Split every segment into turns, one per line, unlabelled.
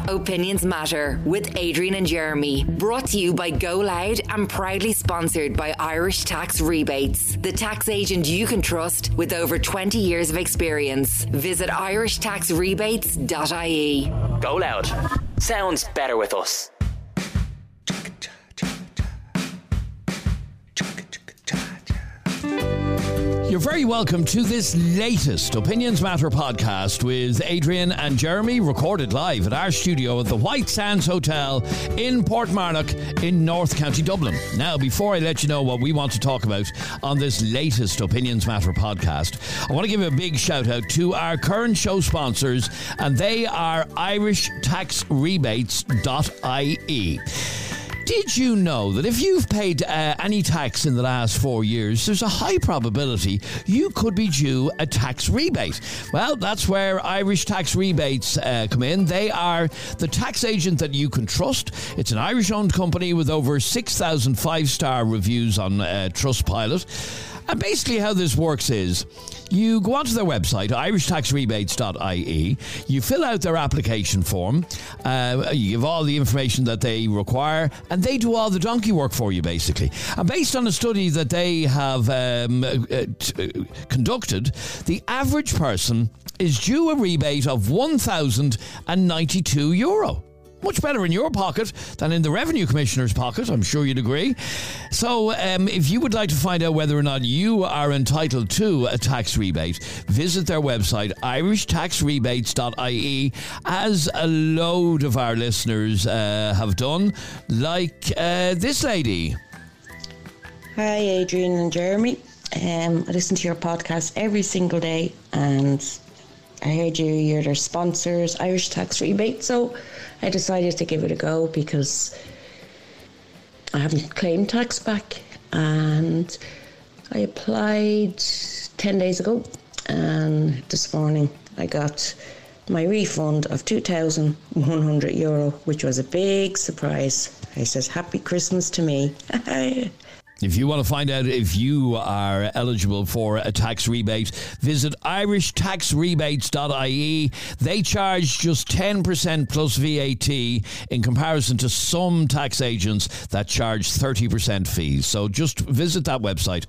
Opinions Matter with Adrian and Jeremy. Brought to you by Go Loud and proudly sponsored by Irish Tax Rebates, the tax agent you can trust with over 20 years of experience. Visit irishtaxrebates.ie.
Go Loud. Sounds better with us.
You're very welcome to this latest Opinions Matter podcast with Adrian and Jeremy, recorded live at our studio at the White Sands Hotel in Portmarnock in North County Dublin. Now, before I let you know what we want to talk about on this latest Opinions Matter podcast, I want to give a big shout out to our current show sponsors, and they are irishtaxrebates.ie. Did you know that if you've paid any tax in the last 4 years, there's a high probability you could be due a tax rebate? Well, that's where Irish Tax Rebates come in. They are the tax agent that you can trust. It's an Irish-owned company with over 6,000 five-star reviews on Trustpilot. And basically how this works is you go onto their website, irishtaxrebates.ie, you fill out their application form, you give all the information that they require, and they do all the donkey work for you, basically. And based on a study that they have conducted, the average person is due a rebate of €1,092. Much better in your pocket than in the Revenue Commissioner's pocket, I'm sure you'd agree. So if you would like to find out whether or not you are entitled to a tax rebate, visit their website, irishtaxrebates.ie, as a load of our listeners have done, like this lady.
Hi, Adrian and Jeremy. I listen to your podcast every single day, and I heard you're their sponsors, Irish Tax Rebate, so I decided to give it a go because I haven't claimed tax back, and I applied 10 days ago, and this morning I got my refund of €2,100, which was a big surprise. I said, Happy Christmas to me.
If you want to find out if you are eligible for a tax rebate, visit irishtaxrebates.ie. They charge just 10% plus VAT in comparison to some tax agents that charge 30% fees. So just visit that website,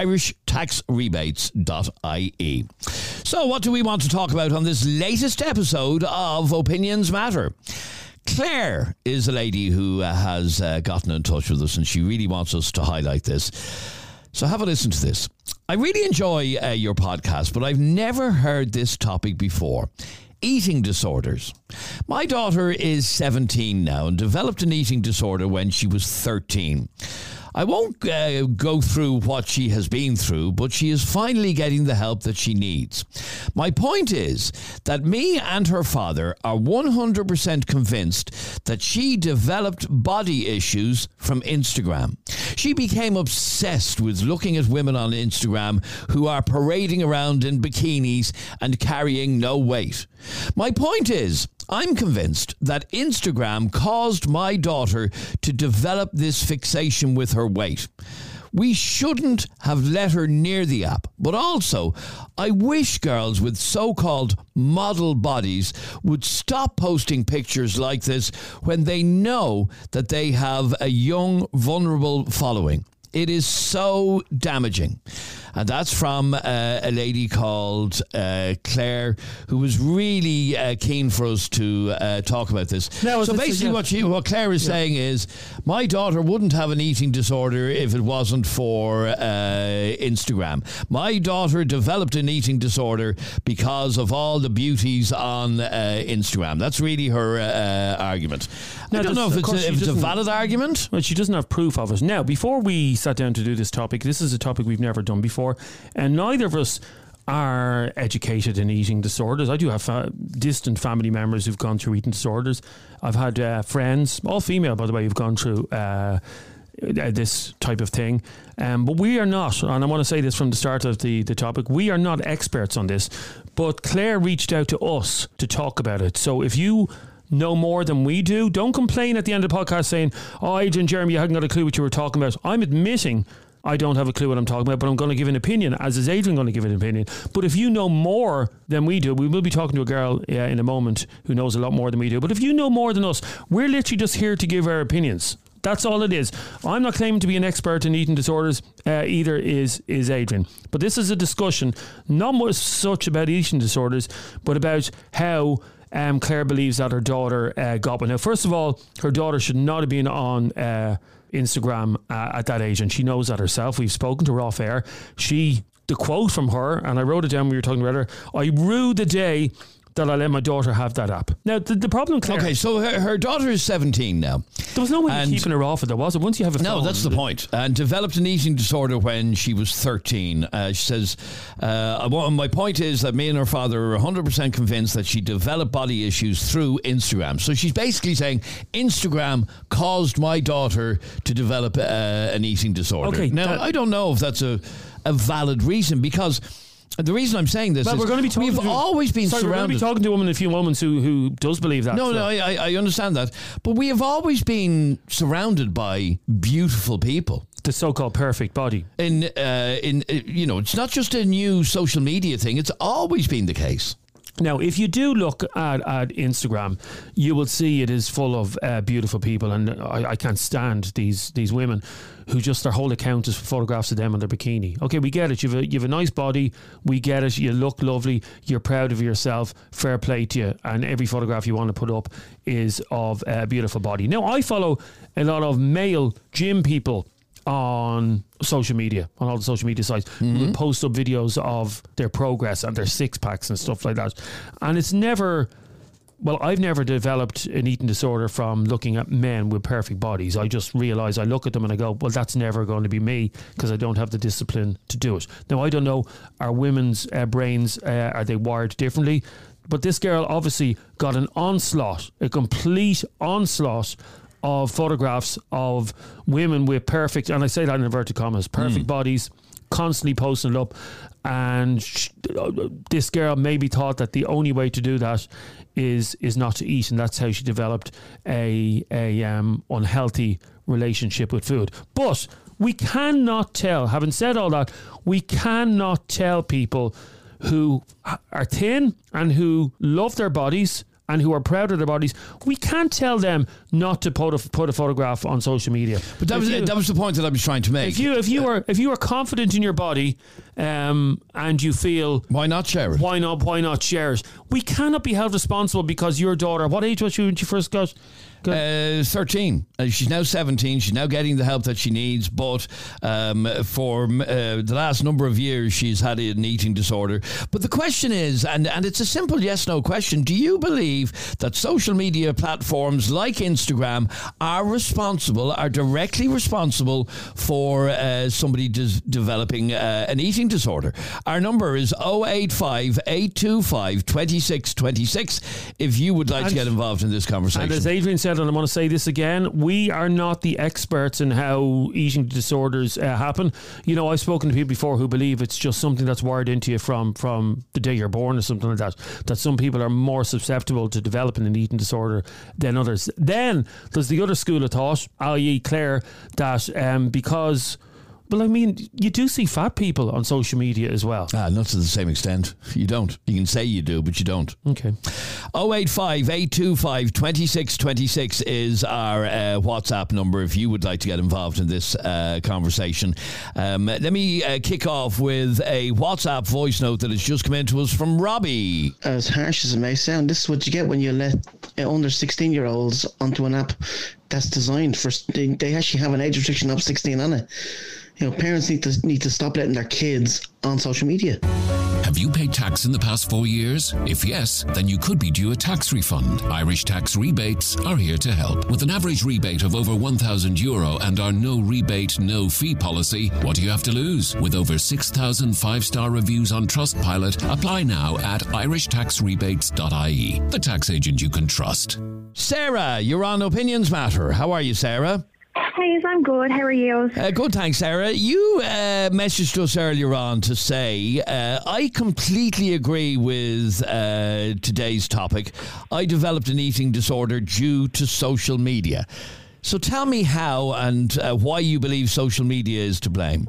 irishtaxrebates.ie. So what do we want to talk about on this latest episode of Opinions Matter? Claire is a lady who has gotten in touch with us, and she really wants us to highlight this. So have a listen to this. I really enjoy your podcast, but I've never heard this topic before. Eating disorders. My daughter is 17 now and developed an eating disorder when she was 13. I won't go through what she has been through, but she is finally getting the help that she needs. My point is that me and her father are 100% convinced that she developed body issues from Instagram. She became obsessed with looking at women on Instagram who are parading around in bikinis and carrying no weight. My point is, I'm convinced that Instagram caused my daughter to develop this fixation with her weight. We shouldn't have let her near the app, but also, I wish girls with so-called model bodies would stop posting pictures like this when they know that they have a young, vulnerable following. It is so damaging. And that's from a lady called Claire, who was really keen for us to talk about this. So basically what Claire is saying is, my daughter wouldn't have an eating disorder if it wasn't for Instagram. My daughter developed an eating disorder because of all the beauties on Instagram. That's really her argument. Now, I don't know if it's a valid argument.
Well, she doesn't have proof of it. Now, before we sat down to do this topic, this is a topic we've never done before, and neither of us are educated in eating disorders. I do have distant family members who've gone through eating disorders. I've had friends, all female by the way, who've gone through this type of thing, but we are not, and I want to say this from the start of the topic, we are not experts on this, but Claire reached out to us to talk about it. So if you know more than we do, don't complain at the end of the podcast saying, oh, Adrian, Jeremy, you hadn't got a clue what you were talking about. I'm admitting I don't have a clue what I'm talking about, but I'm going to give an opinion, as is Adrian going to give an opinion. But if you know more than we do, we will be talking to a girl in a moment who knows a lot more than we do. But if you know more than us, we're literally just here to give our opinions. That's all it is. I'm not claiming to be an expert in eating disorders, either is Adrian. But this is a discussion, not much such about eating disorders, but about how Claire believes that her daughter got one. Now, first of all, her daughter should not have been on Instagram at that age, and she knows that herself. We've spoken to her off air. The quote from her, and I wrote it down when we were talking about her, I rue the day that I let my daughter have that app. Now, the problem, Claire...
Okay, so her daughter is 17 now.
There was no way of keeping her off it, there was it? Once you have a phone...
No, that's the point. And developed an eating disorder when she was 13. She says, my point is that me and her father are 100% convinced that she developed body issues through Instagram. So she's basically saying Instagram caused my daughter to develop an eating disorder. Okay, now, I don't know if that's a valid reason, because... The reason I'm saying this is
we're going to be
we've always been surrounded...
We're going to be talking to a woman in a few moments who does believe that.
No, I understand that. But we have always been surrounded by beautiful people.
The so-called perfect body.
It's not just a new social media thing. It's always been the case.
Now, if you do look at Instagram, you will see it is full of beautiful people, and I can't stand these women who just their whole account is photographs of them in their bikini. Okay, we get it. You've a nice body. We get it. You look lovely. You're proud of yourself. Fair play to you. And every photograph you want to put up is of a beautiful body. Now, I follow a lot of male gym people on social media, on all the social media sites, who post up videos of their progress and their six packs and stuff like that. And it's never... Well, I've never developed an eating disorder from looking at men with perfect bodies. I just realise, I look at them and I go, well, that's never going to be me, because I don't have the discipline to do it. Now, I don't know, are women's brains, are they wired differently? But this girl obviously got an onslaught, a complete onslaught of photographs of women with perfect, and I say that in inverted commas, perfect bodies, constantly posting it up. And this girl maybe thought that the only way to do that is not to eat, and that's how she developed a unhealthy relationship with food. But we cannot tell, having said all that, we cannot tell people who are thin and who love their bodies and who are proud of their bodies, we can't tell them not to put a photograph on social media.
But that was the point that I was trying to make.
If you are confident in your body, and you feel,
why not share it?
Why not share it? We cannot be held responsible because your daughter, what age was she when she first got?
13. She's now 17. She's now getting the help that she needs, but for the last number of years she's had an eating disorder. But the question is, and it's a simple yes-no question, do you believe that social media platforms like Instagram are directly responsible for somebody developing an eating disorder? Our number is 085 825 2626 if you would like to get involved in this conversation.
And as Adrian said, and I want to say this again, we are not the experts in how eating disorders happen. You know, I've spoken to people before who believe it's just something that's wired into you from the day you're born or something like that some people are more susceptible to developing an eating disorder than others. Then there's the other school of thought, i.e. Claire, that because... Well, I mean, you do see fat people on social media as well.
Not to the same extent. You don't. You can say you do, but you don't.
Okay.
085 825 2626 is our WhatsApp number if you would like to get involved in this conversation. Let me kick off with a WhatsApp voice note that has just come in to us from Robbie.
As harsh as it may sound, this is what you get when you let under 16-year-olds onto an app that's designed for... They actually have an age restriction of 16 on it. You know, parents need to stop letting their kids on social media.
Have you paid tax in the past 4 years? If yes, then you could be due a tax refund. Irish Tax Rebates are here to help. With an average rebate of over €1,000 and our no rebate, no fee policy, what do you have to lose? With over 6,000 5-star reviews on Trustpilot, apply now at irishtaxrebates.ie. The tax agent you can trust.
Sarah, you're on Opinions Matter. How are you, Sarah?
Hey, I'm good. How are you?
Good, thanks, Sarah. You messaged us earlier on to say, I completely agree with today's topic. I developed an eating disorder due to social media. So tell me how and why you believe social media is to blame.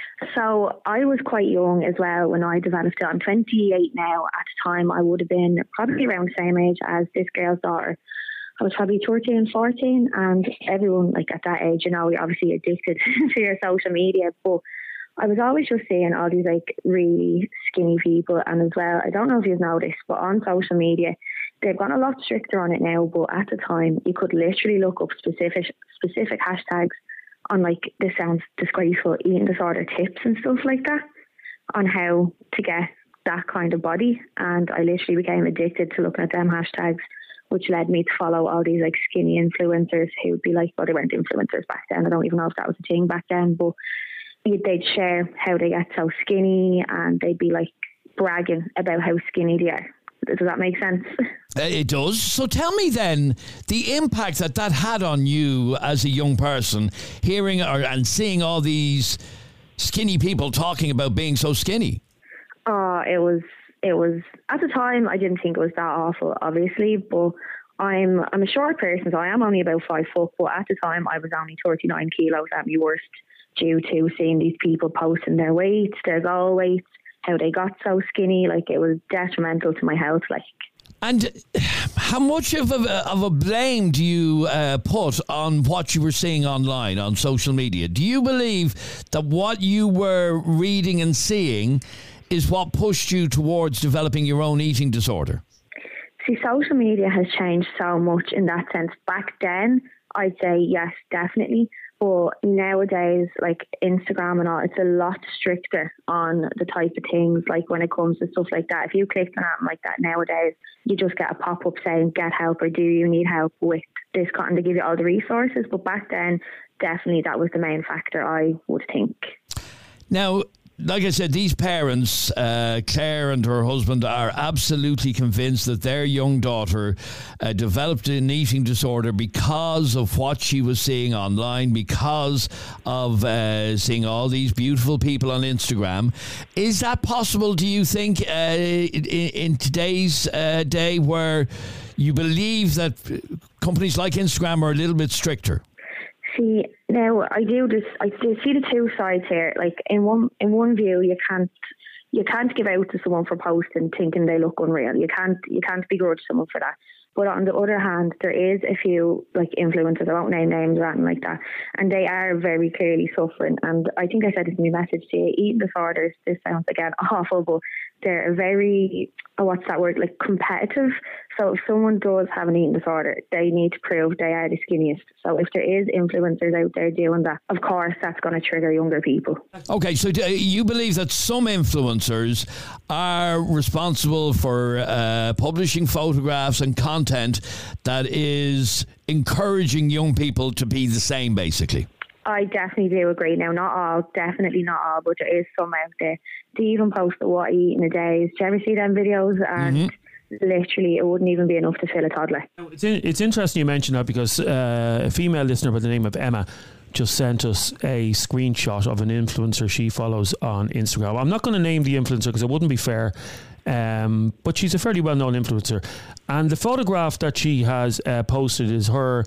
So I was quite young as well when I developed it. I'm 28 now. At the time, I would have been probably around the same age as this girl's daughter. I was probably 13, 14, and everyone like at that age, you're obviously addicted to your social media. But I was always just seeing all these like really skinny people, and as well, I don't know if you've noticed, but on social media, they've gone a lot stricter on it now. But at the time, you could literally look up specific hashtags on, like, this sounds disgraceful, eating disorder tips and stuff like that, on how to get that kind of body. And I literally became addicted to looking at them hashtags, which led me to follow all these like skinny influencers who'd be like, well, they weren't influencers back then. I don't even know if that was a thing back then, but they'd share how they get so skinny, and they'd be like bragging about how skinny they are. Does that make sense?
It does. So tell me then the impact that had on you as a young person, hearing and seeing all these skinny people talking about being so skinny.
It was at the time, I didn't think it was that awful, obviously, but I'm a short person, so I am only about 5 foot, but at the time I was only 39 kilos at my worst, due to seeing these people posting their weights, their goal weights, how they got so skinny. Like, it was detrimental to my health. Like,
and how much of a blame do you put on what you were seeing online on social media? Do you believe that what you were reading and seeing is what pushed you towards developing your own eating disorder?
See, social media has changed so much in that sense. Back then, I'd say yes, definitely. But nowadays, like Instagram and all, it's a lot stricter on the type of things, like when it comes to stuff like that. If you click on something like that nowadays, you just get a pop-up saying, get help, or do you need help with this content, to give you all the resources. But back then, definitely that was the main factor, I would think.
Now, like I said, these parents, Claire and her husband, are absolutely convinced that their young daughter developed an eating disorder because of what she was seeing online, because of seeing all these beautiful people on Instagram. Is that possible, do you think, in today's day, where you believe that companies like Instagram are a little bit stricter?
See, now I do see the two sides here. Like, in one view, you can't give out to someone for posting thinking they look unreal. You can't begrudge someone for that. But on the other hand, there is a few like influencers, I won't name names or anything like that, and they are very clearly suffering. And I think I said it in my message to you, eating disorders, this sounds again awful, but they're very, what's that word, like competitive. So if someone does have an eating disorder, they need to prove they are the skinniest. So if there is influencers out there doing that, of course that's going to trigger younger people. Okay, so
you believe that some influencers are responsible for publishing photographs and content that is encouraging young people to be the same, basically?
I definitely do agree. Now, not all, definitely not all, but there is some out there. They even post what I eat in a day. Do you ever see them videos? And literally, it wouldn't even be enough to fill a toddler.
It's interesting you mention that, because a female listener by the name of Emma just sent us a screenshot of an influencer she follows on Instagram. I'm not going to name the influencer because it wouldn't be fair, but she's a fairly well-known influencer. And the photograph that she has posted is her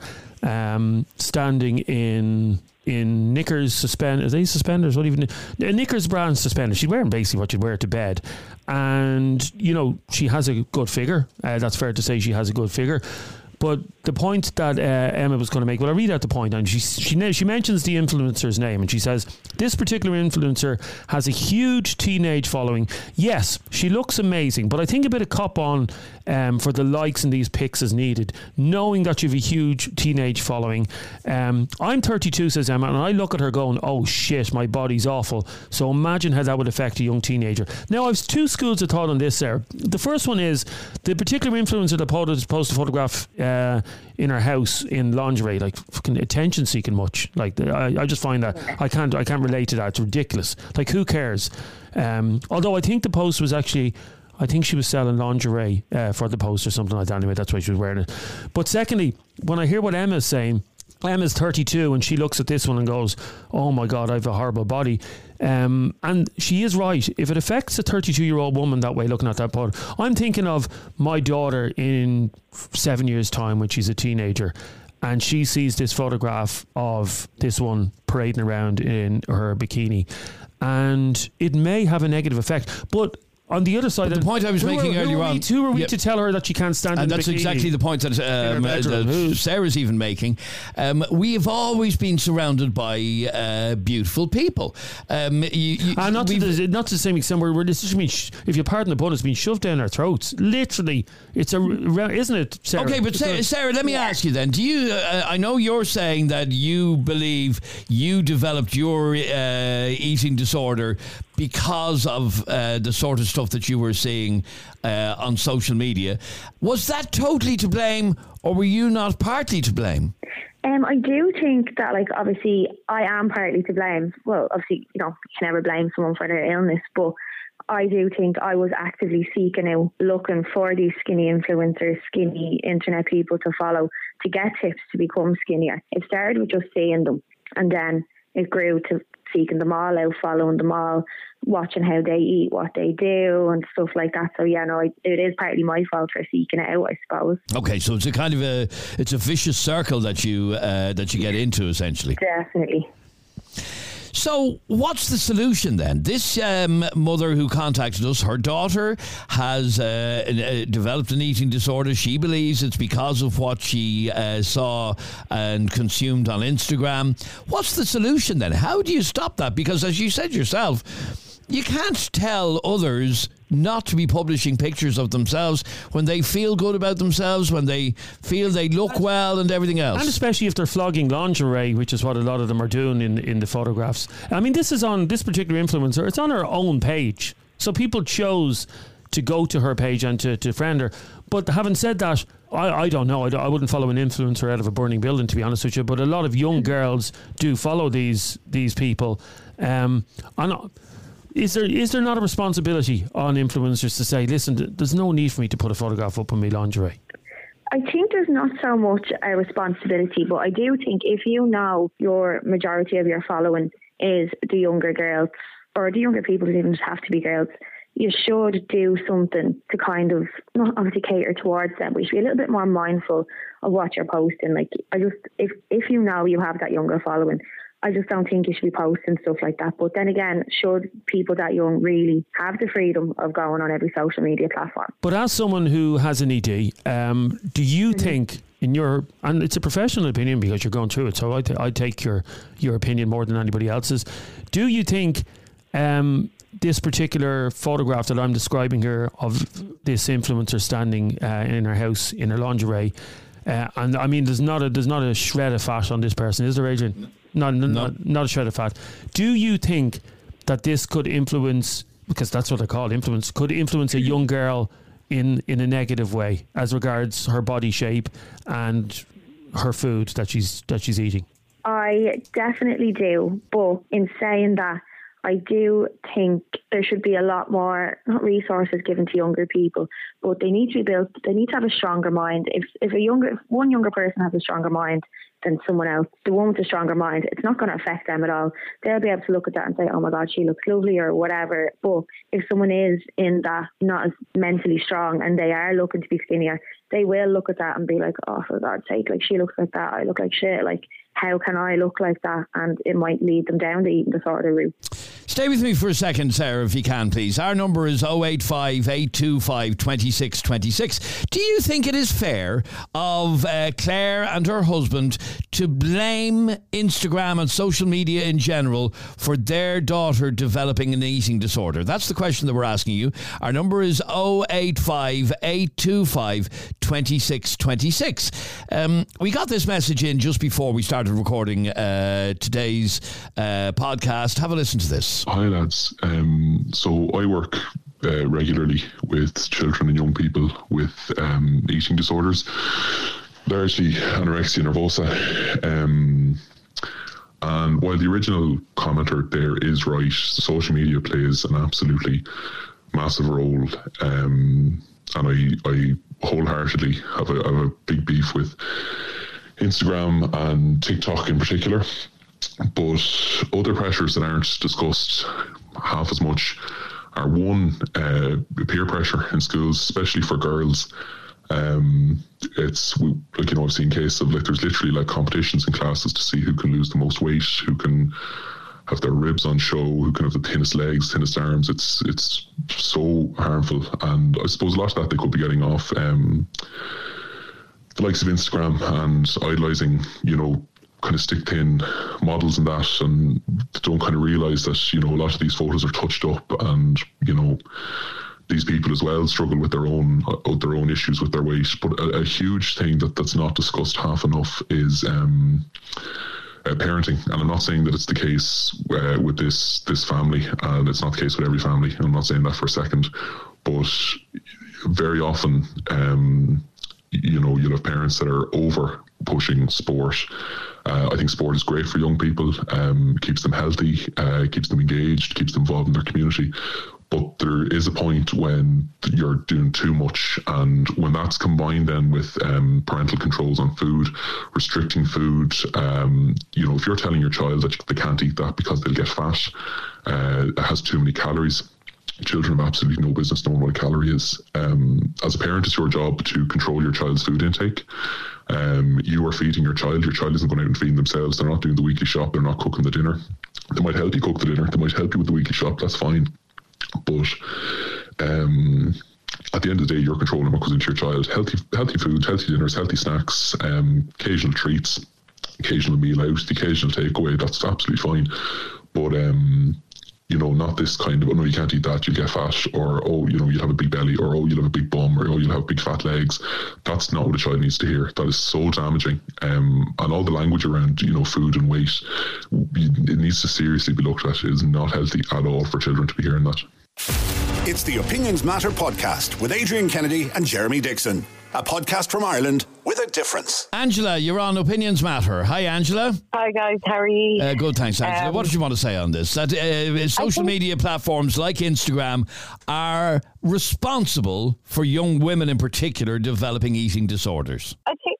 standing in Knickers suspenders. Are they suspenders? What even? Knickers brand suspenders. She's wearing basically what you'd wear to bed. And, you know, she has a good figure. That's fair to say, she has a good figure. But the point that Emma was going to make, well, I read out the point, and she mentions the influencer's name, and she says, this particular influencer has a huge teenage following. Yes, she looks amazing, but I think a bit of cop on for the likes in these pics is needed, knowing that you have a huge teenage following. I'm 32, says Emma, and I look at her going, oh shit, my body's awful. So imagine how that would affect a young teenager. Now, I've two schools of thought on this there. The first one is the particular influencer that posted a photograph in her house in lingerie, like fucking attention seeking much. Like, I just find that I can't relate to that. It's ridiculous. Like, who cares? Although I think the post was actually, I think she was selling lingerie for the post or something like that. Anyway, that's why she was wearing it. But secondly, when I hear what Emma's saying, Emma's 32 and she looks at this one and goes, oh my God, I have a horrible body. And she is right. If it affects a 32-year-old woman that way, looking at that pod, I'm thinking of my daughter in 7 years' time when she's a teenager. and she sees this photograph of this one parading around in her bikini, and it may have a negative effect. But on the other side,
the point I was making earlier on,
who are we to tell her that she can't stand in
and that's
bikini?
exactly the point that Sarah's even making. We have always been surrounded by beautiful people.
Not to the same extent where this has been, if you pardon the pun, it's been shoved down our throats. Literally, isn't it, Sarah?
Okay, but Sarah, let me ask you then. Do you? I know you're saying that you believe you developed your eating disorder because of the sort of stuff that you were seeing on social media. Was that totally to blame, or were you not partly to blame?
I do think that, like, obviously, I am partly to blame. Well, obviously, you can never blame someone for their illness, but I do think I was actively seeking out, looking for these skinny influencers, skinny internet people to follow, to get tips to become skinnier. It started with just seeing them, and then it grew to seeking them all out, following them all, watching how they eat, what they do, and stuff like that. So it is partly my fault for seeking it out, I suppose.
Okay, so it's a kind of a vicious circle that you get into, essentially.
Definitely.
So what's the solution then? This mother who contacted us, her daughter has developed an eating disorder. She believes it's because of what she saw and consumed on Instagram. What's the solution then? How do you stop that? Because as you said yourself, you can't tell others not to be publishing pictures of themselves when they feel good about themselves, when they feel they look well and everything else.
And especially if they're flogging lingerie, which is what a lot of them are doing in the photographs. I mean, this is on this particular influencer. It's on her own page. So people chose to go to her page and to friend her. But having said that, I don't know. I wouldn't follow an influencer out of a burning building, to be honest with you. But a lot of young girls do follow these people. Is there not a responsibility on influencers to say, listen, there's no need for me to put a photograph up on my lingerie?
I think there's not so much a responsibility, but I do think if you know your majority of your following is the younger girls, or the younger people, who even just have to be girls, you should do something to kind of not obviously cater towards them, but you should be a little bit more mindful of what you're posting. Like, if you know you have that younger following, I just don't think you should be posting stuff like that. But then again, should people that young really have the freedom of going on every social media platform?
But as someone who has an ED, do you think, in your, and it's a professional opinion because you're going through it, so I take your opinion more than anybody else's. Do you think this particular photograph that I'm describing here of this influencer standing in her house in her lingerie, and I mean, there's not a shred of fat on this person, is there, Adrian? Not a shred of fat. Do you think that this could influence, because that's what they call influence, could influence a young girl in a negative way as regards her body shape and her food that she's eating? I
definitely do, but in saying that, I do think there should be a lot more, not resources given to younger people, but they need to be built. They need to have a stronger mind. If one younger person has a stronger mind than someone else, the one with a stronger mind, it's not going to affect them at all. They'll be able to look at that and say, oh my God, she looks lovely or whatever. But if someone is in that, not as mentally strong, and they are looking to be skinnier, they will look at that and be like, oh, for God's sake, like, she looks like that, I look like shit, like, how can I look like that? And it might lead them down the eating disorder route.
Stay with me for a second, Sarah, if you can, please. Our number is 085 825 2626. Do you think it is fair of Claire and her husband to blame Instagram and social media in general for their daughter developing an eating disorder? That's the question that we're asking you. Our number is 085 825 2626. We got this message in just before we started recording today's podcast. Have a listen to this.
Hi lads. So I work regularly with children and young people with eating disorders, largely anorexia nervosa. And while the original commenter there is right, social media plays an absolutely massive role. And I wholeheartedly have a big beef with Instagram and TikTok in particular. But other pressures that aren't discussed half as much are, one, peer pressure in schools, especially for girls. It's like, I've seen cases of like there's literally like competitions in classes to see who can lose the most weight, who can have their ribs on show, who can have the thinnest legs, thinnest arms. It's so harmful, and I suppose a lot of that they could be getting off the likes of Instagram and idolising, kind of stick thin models and that, and don't kind of realise that, a lot of these photos are touched up, and, these people as well struggle with their own issues with their weight. But a huge thing that's not discussed half enough is parenting. And I'm not saying that it's the case with this family, and it's not the case with every family. I'm not saying that for a second, but very often, you'll have parents that are over pushing sport. I think sport is great for young people, keeps them healthy, keeps them engaged, keeps them involved in their community. But there is a point when you're doing too much, and when that's combined then with parental controls on food, restricting food, if you're telling your child that they can't eat that because they'll get fat, it has too many calories. Children have absolutely no business knowing what a calorie is. As a parent, it's your job to control your child's food intake. You are feeding your child isn't going out and feeding themselves. They're not doing the weekly shop, they're not cooking the dinner. They might help you cook the dinner, they might help you with the weekly shop, that's fine. But at the end of the day, you're controlling what goes into your child. Healthy food, healthy dinners, healthy snacks, occasional treats, occasional meal out, the occasional takeaway, that's absolutely fine. But not this kind of, oh no, you can't eat that, you'll get fat, or oh, you'll have a big belly, or oh, you'll have a big bum, or oh, you'll have big fat legs. That's not what a child needs to hear. That is so damaging. And all the language around, food and weight, it needs to seriously be looked at. It is not healthy at all for children to be hearing that.
It's the Opinions Matter podcast with Adrian Kennedy and Jeremy Dixon. A podcast from Ireland with a difference.
Angela, you're on Opinions Matter. Hi, Angela.
Hi, guys. How are you?
Good, thanks, Angela. What did you want to say on this? That social media platforms like Instagram are responsible for young women in particular developing eating disorders.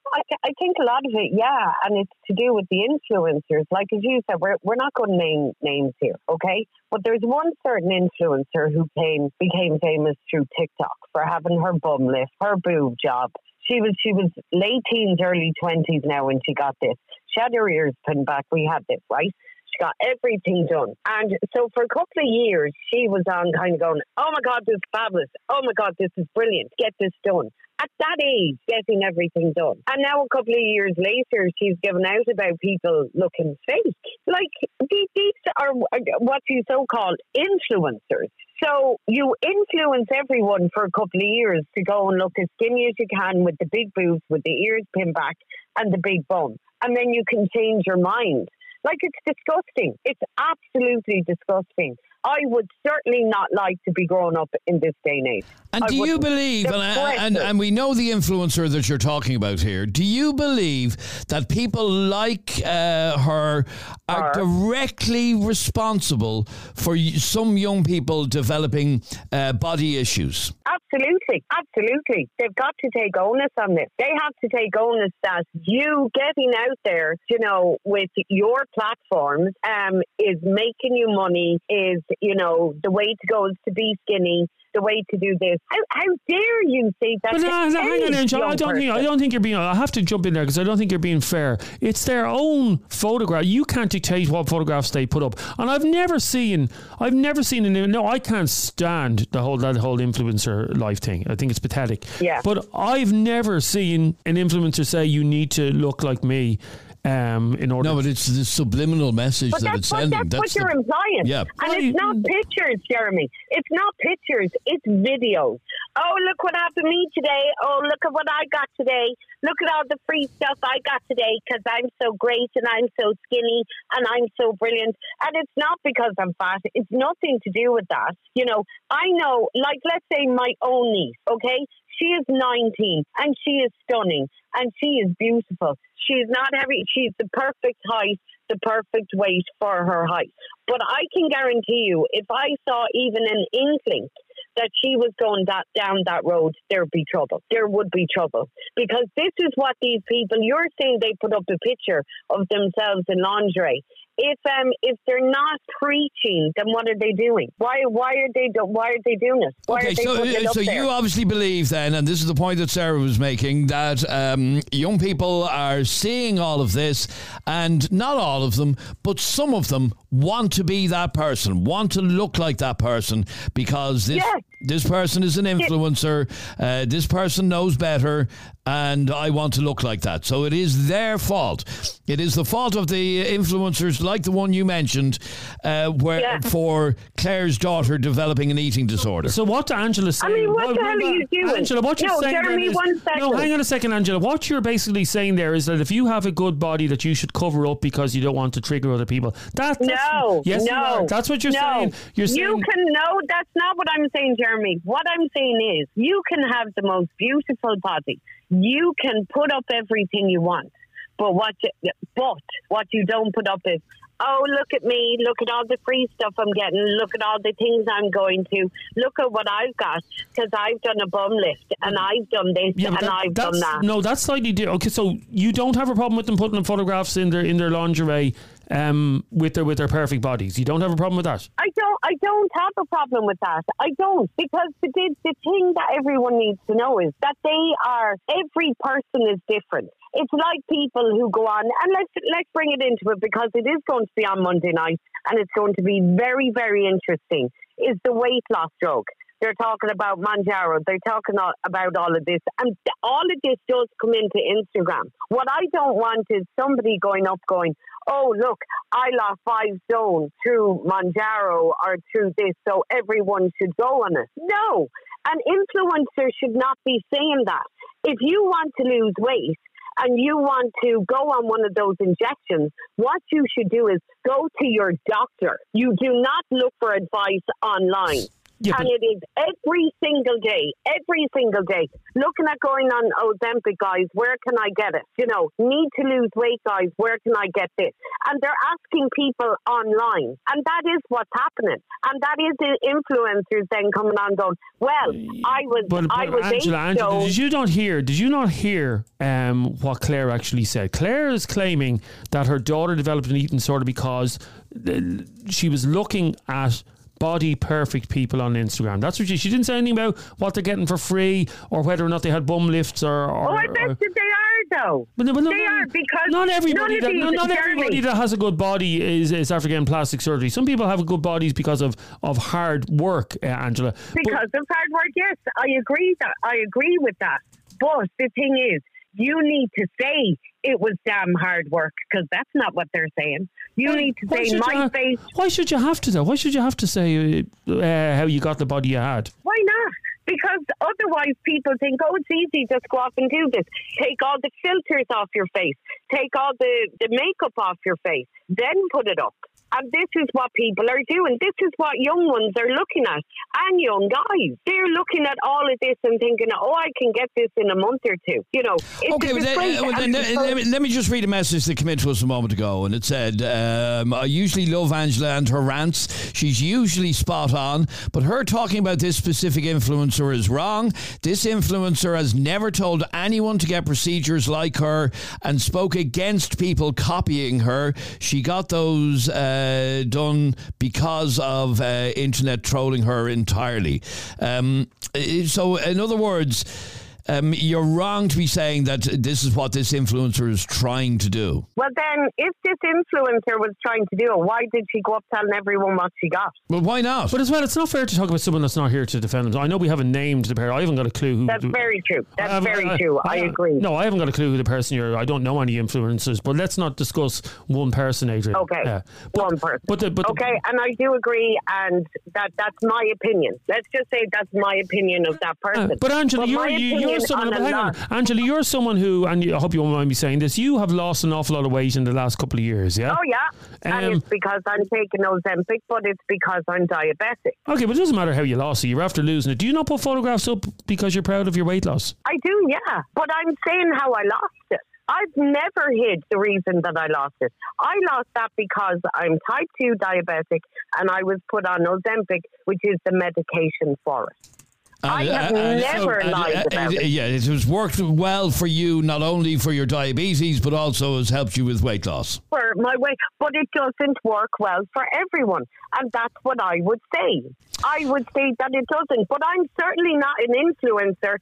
I think a lot of it, yeah, and it's to do with the influencers. Like as you said, we're not going to name names here, okay? But there's one certain influencer who became famous through TikTok for having her bum lift, her boob job. She was late teens, early 20s now when she got this. She had her ears pinned back. We had this, right? She got everything done. And so for a couple of years, she was on kind of going, oh my God, this is fabulous. Oh my God, this is brilliant. Get this done. At that age, getting everything done. And now a couple of years later, she's given out about people looking fake. Like, these are what you so-called influencers. So you influence everyone for a couple of years to go and look as skinny as you can with the big boobs, with the ears pinned back and the big bum. And then you can change your mind. Like, it's disgusting. It's absolutely disgusting. I would certainly not like to be growing up in this day and age.
And do you believe, and we know the influencer that you're talking about here, do you believe that people like her are directly responsible for some young people developing body issues?
Absolutely. They've got to take onus on this. They have to take onus that you getting out there, with your platforms is making you money, is, the way to go is to be skinny. The way to do this. How dare you say that?
But hang on, Angela. I don't think you're being. I have to jump in there because I don't think you're being fair. It's their own photograph. You can't dictate what photographs they put up. And I've never seen No, I can't stand that whole influencer life thing. I think it's pathetic.
Yeah.
But I've never seen an influencer say you need to look like me. In order.
No, but it's the subliminal message that it's sending.
That's what you're implying.
Yeah.
And it's not pictures, Jeremy. It's not pictures. It's videos. Oh, look what happened to me today. Oh, look at what I got today. Look at all the free stuff I got today because I'm so great and I'm so skinny and I'm so brilliant. And it's not because I'm fat. It's nothing to do with that. I know, like, let's say my own niece, okay? She is 19 and she is stunning and she is beautiful. She's not heavy. She's the perfect height, the perfect weight for her height. But I can guarantee you, if I saw even an inkling that she was going down that road, there'd be trouble. There would be trouble. Because this is what these people, you're saying they put up a picture of themselves in lingerie. if they're not preaching, then what are they doing? Why are they doing it? Why are they putting it up
so
there?
you obviously believe then, and this is the point that Sarah was making, that young people are seeing all of this, and not all of them, but some of them want to be that person, want to look like that person, because this person is an influencer, this person knows better, and I want to look like that. So it is their fault. It is the fault of the influencers like the one you mentioned, for Claire's daughter developing an eating disorder.
So what Angela's saying...
I mean, what the hell are you doing?
Angela, what you're saying
Jeremy,
is,
1 second.
No, hang on a second, Angela. What you're basically saying there is that if you have a good body that you should cover up because you don't want to trigger other people. Yes, you are. That's what you're saying. You're saying...
that's not what I'm saying, Jeremy. What I'm saying is you can have the most beautiful body. You can put up everything you want. But what you don't put up is, oh, look at me, look at all the free stuff I'm getting, look at all the things I'm going to, look at what I've got, because I've done a bum lift, and I've done this, and I've done that.
No, that's slightly different. Okay, so you don't have a problem with them putting up photographs in their lingerie with their perfect bodies. You don't have a problem with that?
I don't have a problem with that. I don't, because the thing that everyone needs to know is that every person is different. It's like people who go on, and let's bring it into it, because it is going to be on Monday night, and it's going to be very, very interesting, is the weight loss drug. They're talking about Mounjaro. They're talking about all of this. And all of this does come into Instagram. What I don't want is somebody going, oh, look, I lost 5 stone through Mounjaro or through this, so everyone should go on it. No, an influencer should not be saying that. If you want to lose weight, and you want to go on one of those injections, what you should do is go to your doctor. You do not look for advice online. Yeah, and it is every single day, looking at going on Ozempic, guys, where can I get it? Need to lose weight, guys, where can I get this? And they're asking people online. And that is what's happening. And that is the influencers then coming on going, well, I was
Angela, did you not hear what Claire actually said? Claire is claiming that her daughter developed an eating disorder because she was looking at body perfect people on Instagram. That's what she didn't say anything about what they're getting for free or whether or not they had bum lifts
I bet that they are though. But they are, because
not everybody that has a good body is after getting plastic surgery. Some people have good bodies because of hard work, Angela.
Because of hard work, yes, I agree with that. But the thing is, you need to say it was damn hard work, because that's not what they're saying. You need to say my face.
Why should you have to, though? Why should you have to say how you got the body you had?
Why not? Because otherwise people think, oh, it's easy, just go off and do this. Take all the filters off your face. Take all the makeup off your face. Then put it up. And this is what people are doing. This is what young ones are looking at. And young guys. They're looking at all of this and thinking, oh, I can get this in a month or two.
Let me just read a message that came in to us a moment ago. And it said, I usually love Angela and her rants. She's usually spot on. But her talking about this specific influencer is wrong. This influencer has never told anyone to get procedures like her and spoke against people copying her. She got those done because of internet trolling her entirely. So in other words, you're wrong to be saying that this is what this influencer is trying to do.
Well, then, if this influencer was trying to do it, why did she go up telling everyone what she got?
Well, why not?
But as well, it's not fair to talk about someone that's not here to defend them. I know we haven't named the pair. I haven't got a clue who...
That's very true. That's very true. I agree.
No, I haven't got a clue who the person you're... I don't know any influencers, but let's not discuss one person, Adrian.
Okay, one person. Okay, and I do agree, and that's my opinion. Let's just say that's my opinion of that person.
But Angela, Angela, you're someone who, and I hope you won't mind me saying this, you have lost an awful lot of weight in the last couple of years, yeah?
Oh, yeah. And it's because I'm taking Ozempic, but it's because I'm diabetic.
Okay, but it doesn't matter how you lost it. You're after losing it. Do you not put photographs up because you're proud of your weight loss?
I do, yeah. But I'm saying how I lost it. I've never hid the reason that I lost it. I lost that because I'm type 2 diabetic and I was put on Ozempic, which is the medication for it. I have never lied about it.
Yeah, it has worked well for you, not only for your diabetes, but also has helped you with weight loss.
For my weight, but it doesn't work well for everyone. And that's what I would say. I would say that it doesn't. But I'm certainly not an influencer.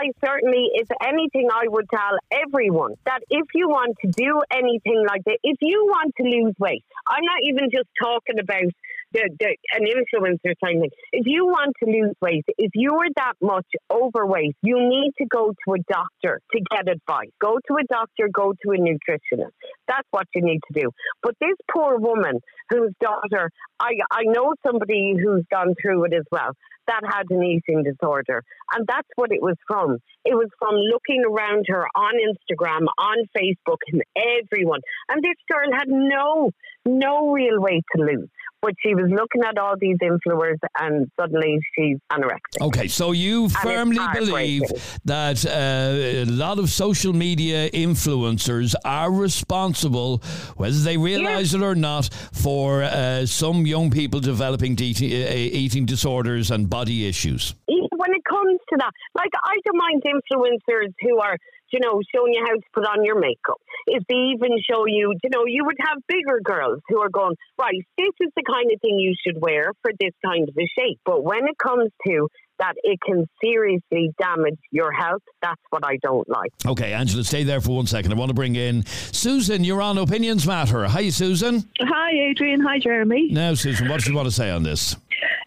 If anything, I would tell everyone that if you want to do anything like that, if you want to lose weight, I'm not even just talking about an influencer kind of thing. If you want to lose weight, if you are that much overweight, you need to go to a doctor to get advice. Go to a doctor, go to a nutritionist. That's what you need to do. But this poor woman whose daughter, I know somebody who's gone through it as well, that had an eating disorder. And that's what it was from. It was from looking around her on Instagram, on Facebook, and everyone. And this girl had no real weight to lose. But she was looking at all these influencers and suddenly she's anorexic.
Okay, so you firmly believe that a lot of social media influencers are responsible, whether they realise it or not, for some young people developing eating disorders and body issues.
When it comes to that, like, I don't mind influencers who are, showing you how to put on your makeup. If they even show you, you would have bigger girls who are going, right, this is the kind of thing you should wear for this kind of a shape. But when it comes to that, it can seriously damage your health. That's what I don't like.
Okay, Angela, stay there for 1 second. I want to bring in Susan. You're on Opinions Matter. Hi, Susan.
Hi, Adrian. Hi, Jeremy.
Now, Susan, what do you want to say on this?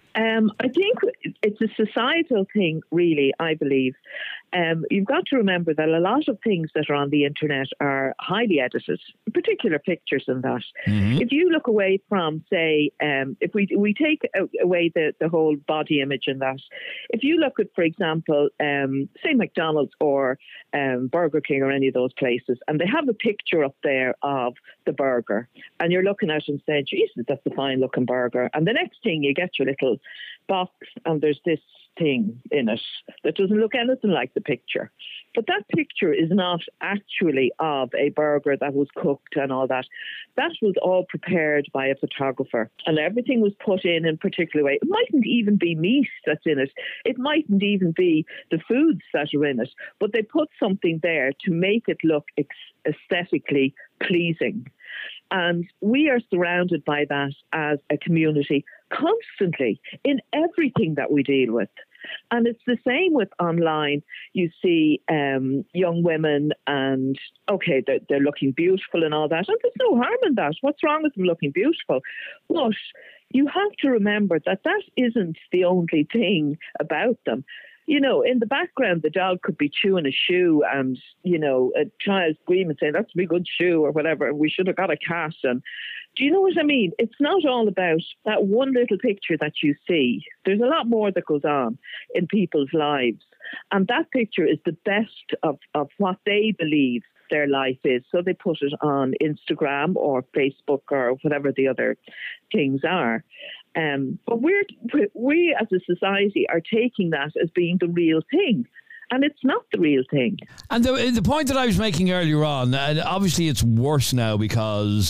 I think it's a societal thing, really, I believe. You've got to remember that a lot of things that are on the internet are highly edited, particular pictures and that. Mm-hmm. If you look away from, say, if we take away the whole body image and that, if you look at, for example, say McDonald's or Burger King or any of those places, and they have a picture up there of the burger, and you're looking at it and saying, Jesus, that's a fine looking burger. And the next thing, you get your little box and there's this thing in it that doesn't look anything like the picture. But that picture is not actually of a burger that was cooked and all that. That was all prepared by a photographer, and everything was put in a particular way. It mightn't even be meat that's in it. It mightn't even be the foods that are in it, but they put something there to make it look aesthetically pleasing. And we are surrounded by that as a community constantly in everything that we deal with. And it's the same with online. You see young women and, okay, they're looking beautiful and all that. And there's no harm in that. What's wrong with them looking beautiful? But you have to remember that that isn't the only thing about them. In the background, the dog could be chewing a shoe and, a child screaming saying, that's a very good shoe or whatever. We should have got a cat. And do you know what I mean? It's not all about that one little picture that you see. There's a lot more that goes on in people's lives. And that picture is the best of what they believe their life is. So they put it on Instagram or Facebook or whatever the other things are. But we as a society are taking that as being the real thing. And it's not the real thing.
And the point that I was making earlier on, and obviously it's worse now because,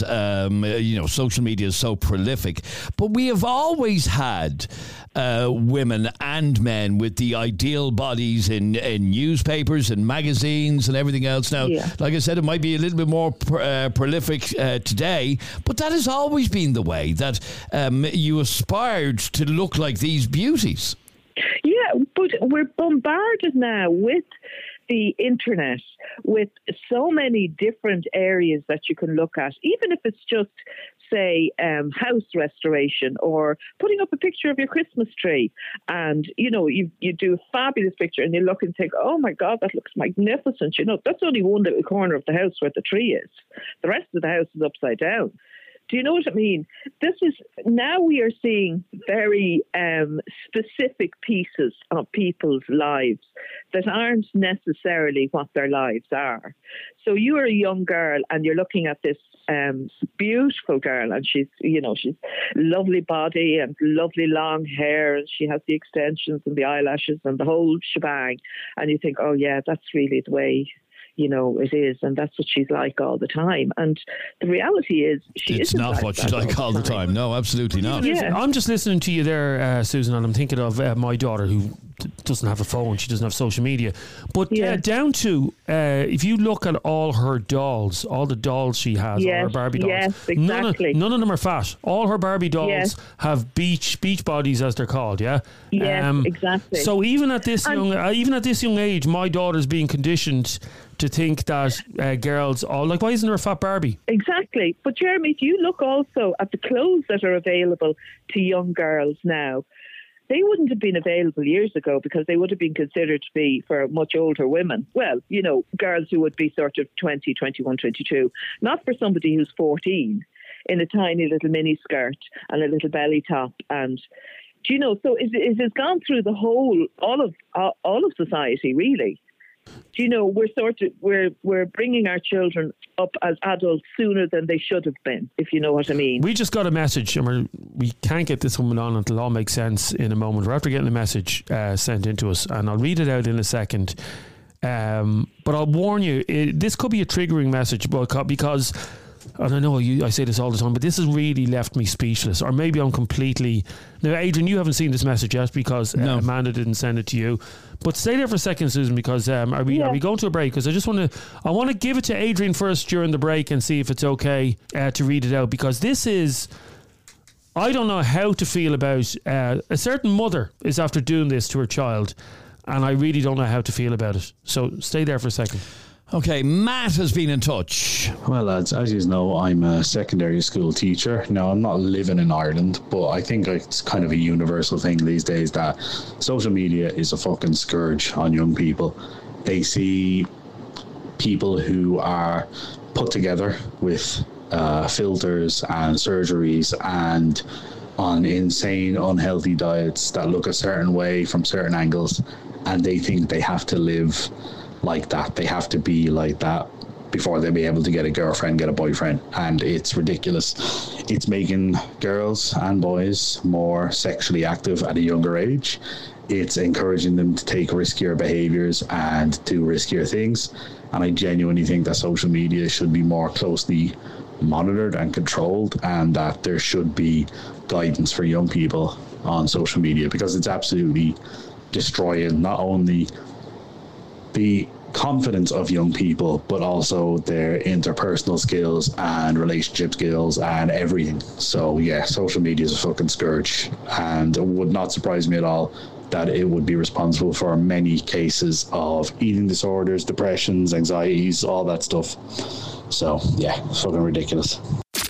social media is so prolific. But we have always had women and men with the ideal bodies in newspapers and magazines and everything else. Now, like I said, it might be a little bit more prolific today, but that has always been the way that you aspired to look like these beauties.
Yeah, but we're bombarded now with the internet, with so many different areas that you can look at, even if it's just, say, house restoration or putting up a picture of your Christmas tree. And, you do a fabulous picture and you look and think, oh, my God, that looks magnificent. That's only one little corner of the house where the tree is. The rest of the house is upside down. Do you know what I mean? Now we are seeing very specific pieces of people's lives that aren't necessarily what their lives are. So you are a young girl and you're looking at this beautiful girl, and she's lovely body and lovely long hair, and she has the extensions and the eyelashes and the whole shebang. And you think, oh yeah, that's really the way it is, and that's what she's like all the time. And the reality is,
it's not what she's like all the time. No, absolutely not.
Yeah.
I'm just listening to you there, Susan, and I'm thinking of my daughter who doesn't have a phone, she doesn't have social media. But down to, if you look at all her dolls, all the dolls she has, all her Barbie dolls,
yes, exactly.
none of them are fat. All her Barbie dolls have beach bodies, as they're called,
Yes, exactly.
So even at this young age, my daughter's being conditioned to think that girls are like, why isn't there a fat Barbie?
Exactly. But Jeremy, if you look also at the clothes that are available to young girls now, they wouldn't have been available years ago because they would have been considered to be for much older women. Well, girls who would be sort of 20, 21, 22. Not for somebody who's 14 in a tiny little mini skirt and a little belly top. And, so it has gone through the whole, all of society, really. We're bringing our children up as adults sooner than they should have been, if you know what I mean.
We just got a message, and we can't get this woman on until it all makes sense in a moment. We're after getting a message sent into us, and I'll read it out in a second. But I'll warn you, this could be a triggering message because, and I know I say this all the time, but this has really left me speechless. Or maybe I'm completely... Now, Adrian, you haven't seen this message yet because Amanda didn't send it to you. But stay there for a second, Susan, because are we going to a break? Because I want to give it to Adrian first during the break and see if it's okay to read it out. Because this is... I don't know how to feel about... a certain mother is after doing this to her child, and I really don't know how to feel about it. So stay there for a second.
Okay, Matt has been in touch.
Well, lads, as you know, I'm a secondary school teacher. Now, I'm not living in Ireland, but I think it's kind of a universal thing these days that social media is a fucking scourge on young people. They see people who are put together with filters and surgeries and on insane, unhealthy diets that look a certain way from certain angles, and they think they have to live like that. They have to be like that before they'll be able to get a girlfriend, get a boyfriend. And it's ridiculous. It's making girls and boys more sexually active at a younger age. It's encouraging them to take riskier behaviors and do riskier things. And I genuinely think that social media should be more closely monitored and controlled, and that there should be guidance for young people on social media, because it's absolutely destroying not only the confidence of young people, but also their interpersonal skills and relationship skills and everything. So yeah, social media is a fucking scourge, and it would not surprise me at all that it would be responsible for many cases of eating disorders, depressions, anxieties, all that stuff. So yeah, fucking ridiculous.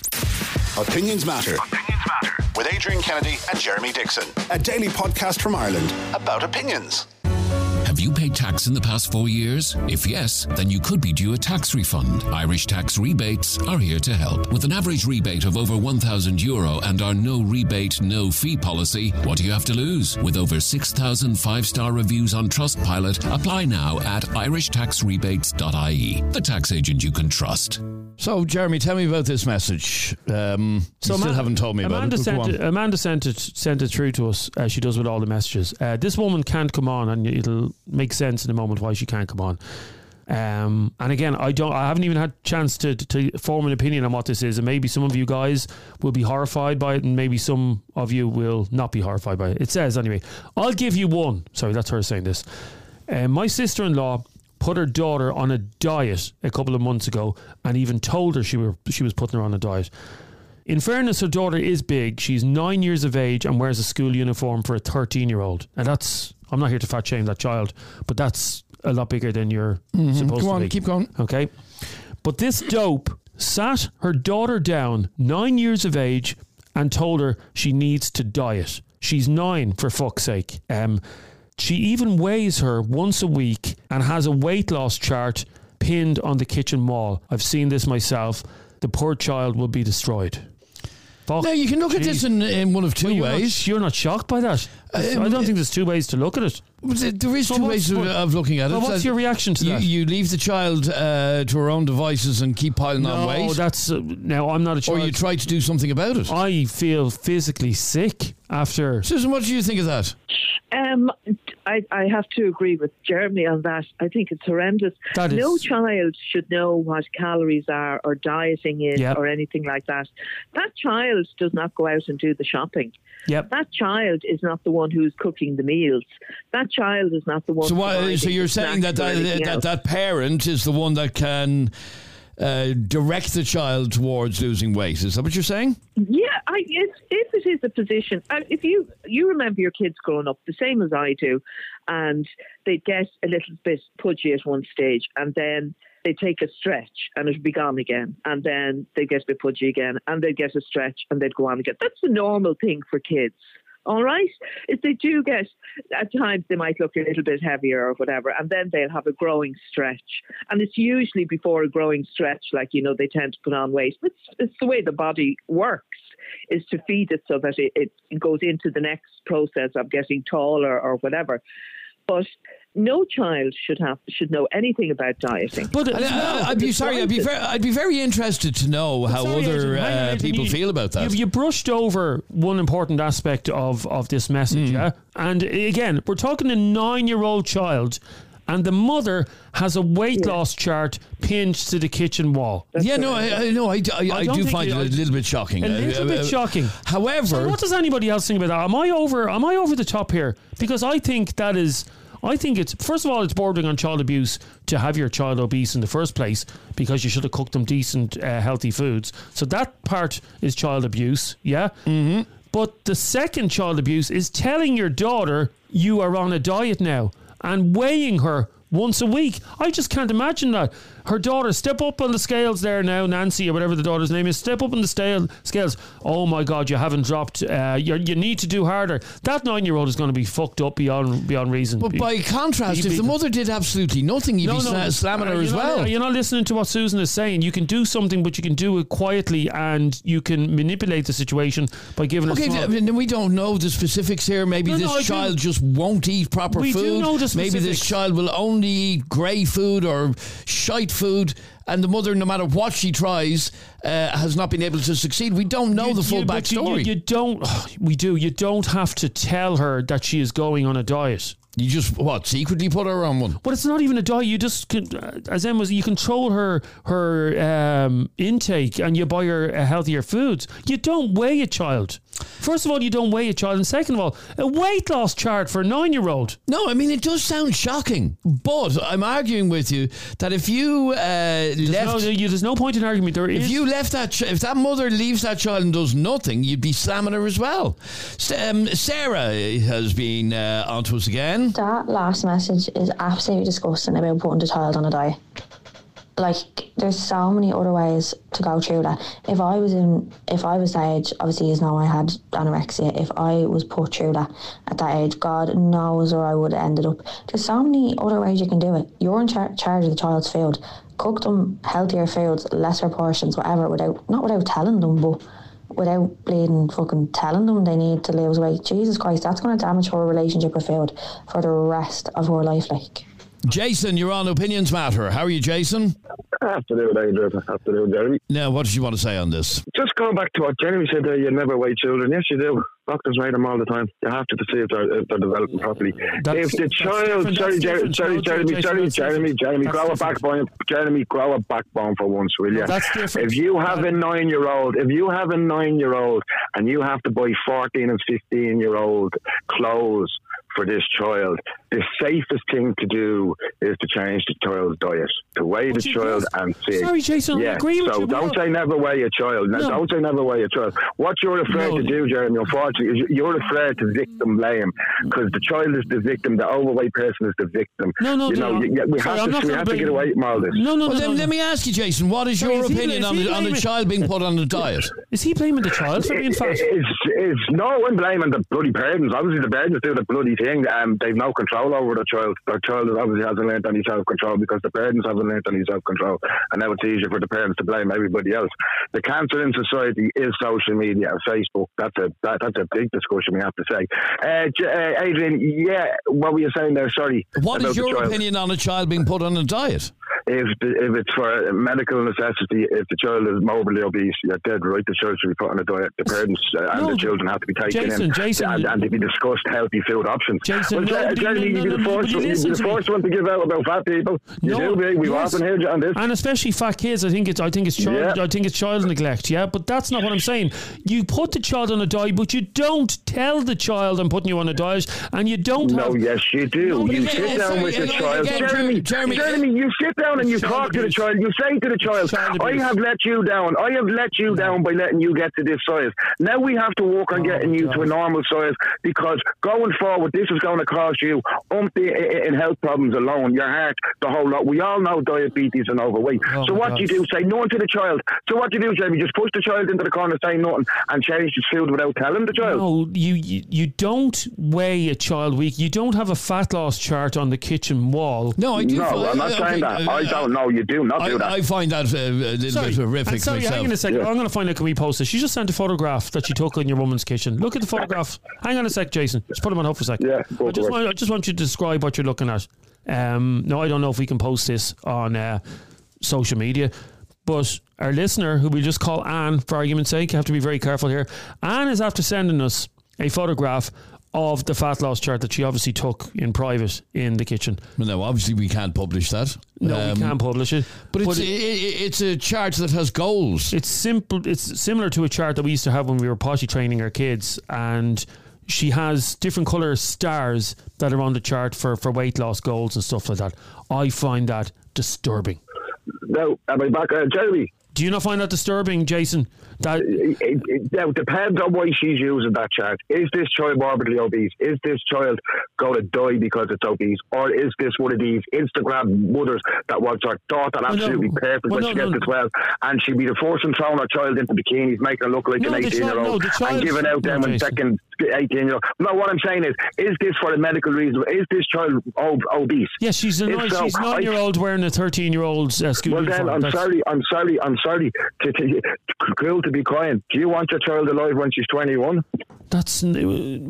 Opinions Matter. Opinions Matter. With Adrian Kennedy and Jeremy Dixon. A daily podcast from Ireland about opinions.
Have you paid tax in the past 4 years? If yes, then you could be due a tax refund. Irish Tax Rebates are here to help. With an average rebate of over €1,000 and our no rebate, no fee policy, what do you have to lose? With over 6,000 5-star reviews on Trustpilot, apply now at irishtaxrebates.ie. The tax agent you can trust.
So, Jeremy, tell me about this message. You still haven't told me about it.
Amanda sent it through to us, as she does with all the messages. This woman can't come on, and it'll make sense in a moment why she can't come on. And again, I haven't even had a chance to form an opinion on what this is, and maybe some of you guys will be horrified by it, and maybe some of you will not be horrified by it. It says, anyway, I'll give you one. Sorry, that's her saying this. My sister-in-law put her daughter on a diet a couple of months ago, and even told her she was putting her on a diet. In fairness, her daughter is big. She's 9 years of age and wears a school uniform for a 13-year-old. And that's, I'm not here to fat shame that child, but that's a lot bigger than you're supposed to be.
Keep going.
Okay. But this dope sat her daughter down, 9 years of age, and told her she needs to diet. She's 9, for fuck's sake. She even weighs her once a week and has a weight loss chart pinned on the kitchen wall. I've seen this myself. The poor child will be destroyed. Fuck.
Now, you can look at this in one of two ways.
You're not shocked by that? I don't think there's two ways to look at it.
There is two ways of looking at it.
Well, what's your reaction to that?
You leave the child to her own devices and keep piling on weight?
No, that's... now, I'm not a child.
Or you try to do something about it?
I feel physically sick after.
Susan, what do you think of that?
I have to agree with Jeremy on that. I think it's horrendous. No child should know what calories are or dieting is or anything like that. That child does not go out and do the shopping.
Yep.
That child is not the one who's cooking the meals. That child is not the one.
So you're saying that parent is the one that can direct the child towards losing weight. Is that what you're saying?
Yeah, if it is a position, if you remember your kids growing up, the same as I do, and they'd get a little bit pudgy at one stage, and then they'd take a stretch and it'd be gone again, and then they'd get a bit pudgy again, and they'd get a stretch and they'd go on again. That's the normal thing for kids. All right? If they do get, at times they might look a little bit heavier or whatever, and then they'll have a growing stretch. And it's usually before a growing stretch, like, they tend to put on weight. It's the way the body works, is to feed it so that it goes into the next process of getting taller or whatever. But no child should know anything about dieting.
But I'd be very interested to know how other people feel about that.
You brushed over one important aspect of this message, yeah? And again, we're talking a 9-year-old child, and the mother has a weight loss chart pinned to the kitchen wall.
I do find it a little bit shocking.
A little bit shocking.
However,
so what does anybody else think about that? Am I over the top here? Because I think it's, first of all, it's bordering on child abuse to have your child obese in the first place, because you should have cooked them decent, healthy foods. So that part is child abuse, yeah? Mm-hmm. But the second child abuse is telling your daughter you are on a diet now and weighing her once a week. I just can't imagine that. Her daughter, step up on the scales there now, Nancy, or whatever the daughter's name is, step up on the scales. Oh my God, you haven't dropped. You need to do harder. That 9-year-old is going to be fucked up beyond reason.
But by contrast, if the mother did absolutely nothing, you'd be slamming her as well.
You're not listening to what Susan is saying. You can do something, but you can do it quietly, and you can manipulate the situation by giving it.
Okay, we don't know the specifics here. Maybe this child just won't eat proper food.
Do know the specifics.
Maybe this child will only eat grey food or shite food, and the mother, no matter what she tries, has not been able to succeed. We don't know the full backstory.
You don't have to tell her that she is going on a diet.
You just, secretly put her on one?
But it's not even a diet. You just, as Emma was, you control her intake, and you buy her healthier foods. You don't weigh a child. First of all, you don't weigh a child, and second of all, a weight loss chart for a 9-year-old.
No, I mean, it does sound shocking, but I'm arguing with you that if you
there's no point in argument.
If you left if that mother leaves that child and does nothing, you'd be slamming her as well. Sarah has been on to us again.
That last message is absolutely disgusting about putting the child on a diet. Like, there's so many other ways to go through that. If I was that age, obviously you know I had anorexia. If I was put through that at that age, God knows where I would have ended up. There's so many other ways you can do it. You're in charge of the child's food. Cook them healthier foods, lesser portions, whatever, not without telling them, but without bleeding fucking telling them they need to lose weight. Jesus Christ, that's going to damage her relationship with food for the rest of her life, like.
Jason, you're on Opinions Matter. How are you, Jason?
Afternoon, Adrian. Afternoon, Jeremy.
Now, what did you want to say on this?
Just going back to what Jeremy said there, you never weigh children. Yes, you do. Doctors weigh them all the time. You have to see if they're developing properly. If the child, Jeremy, grow a backbone. Jeremy, grow a backbone for once, will you?
That's different.
If you have a 9-year-old, and you have to buy 14 and 15-year-old clothes for this child, the safest thing to do is to change the child's diet, to weigh the child and see.
Sorry, Jason, I agree with you.
So don't say never weigh a child. No. Don't say never weigh a child. What you're afraid to do, Jeremy, unfortunately, is you're afraid to victim blame, because the child is the victim, the overweight person is the victim. We have to get away from all this.
Let me ask you, Jason, what is your opinion on the child being put on a diet?
Is he blaming the child for being fat?
No, I'm blaming the bloody parents. Obviously, the parents do the bloody thing. They've no control control over the child. The child obviously hasn't learned any self-control because the parents haven't learned any self-control, and now it's easier for the parents to blame everybody else. The cancer in society is social media and Facebook. That's a big discussion, we have to say. Adrian, what were you saying there? Sorry.
What is your opinion on a child being put on a diet?
If it's for a medical necessity, if the child is morbidly obese, you're dead right. The child should be put on a diet. The parents and the children have to be taken in and to be discussed healthy food options.
Jason,
Jeremy, you're the first one to give out about fat people. We've often heard you on this,
and especially fat kids. I think it's child neglect. Yeah, but that's not what I'm saying. You put the child on a diet, but you don't tell the child I'm putting you on a diet, and you don't.
No, yes, you do. You sit down with the child, Jeremy. You sit down and you talk to the child. You say to the child, I have let you down. I have let you down by letting you get to this size. Now we have to work on getting you to a normal size, because going forward, this is going to cost you in health problems alone, your heart, the whole lot. We all know diabetes and overweight. So what you do, say no to the child. So what you do, Jamie, just push the child into the corner, say nothing, and change his food without telling the child.
No, you don't weigh a child week. You don't have a fat loss chart on the kitchen wall.
No, I do.
No, I'm not saying that. I don't know. You do not do that.
I find that a little bit horrific myself.
Hang on a second. I'm going to find out, can we post this? She just sent a photograph that she took in your woman's kitchen. Look at the photograph. Hang on a sec, Jason. Just put him on hold for a sec.
Yeah,
I just want you to describe what you're looking at. No, I don't know if we can post this on social media, but our listener, who we just call Anne for argument's sake, you have to be very careful here. Anne is after sending us a photograph of the fat loss chart that she obviously took in private in the kitchen.
Well, no, obviously we can't publish that.
No, we can't publish it.
But it's a chart that has goals.
It's simple. It's similar to a chart that we used to have when we were potty training our kids, and she has different colour stars that are on the chart for weight loss goals and stuff like that. I find that disturbing.
No, am I back? Jeremy?
Do you not find that disturbing, Jason? That
it depends on why she's using that chart. Is this child morbidly obese? Is this child going to die because it's obese? Or is this one of these Instagram mothers that wants her daughter absolutely perfect when she gets to 12, and she'll be the first one throwing her child into bikinis, making her look like an 18-year-old and giving out them in second 18-year-old. No, what I'm saying is this for a medical reason? Is this child obese?
Yes, she's a 9-year-old wearing a 13-year-old school uniform.
Well then, I'm sorry to cruel to be crying. Do you want your child alive when she's 21?
That's
come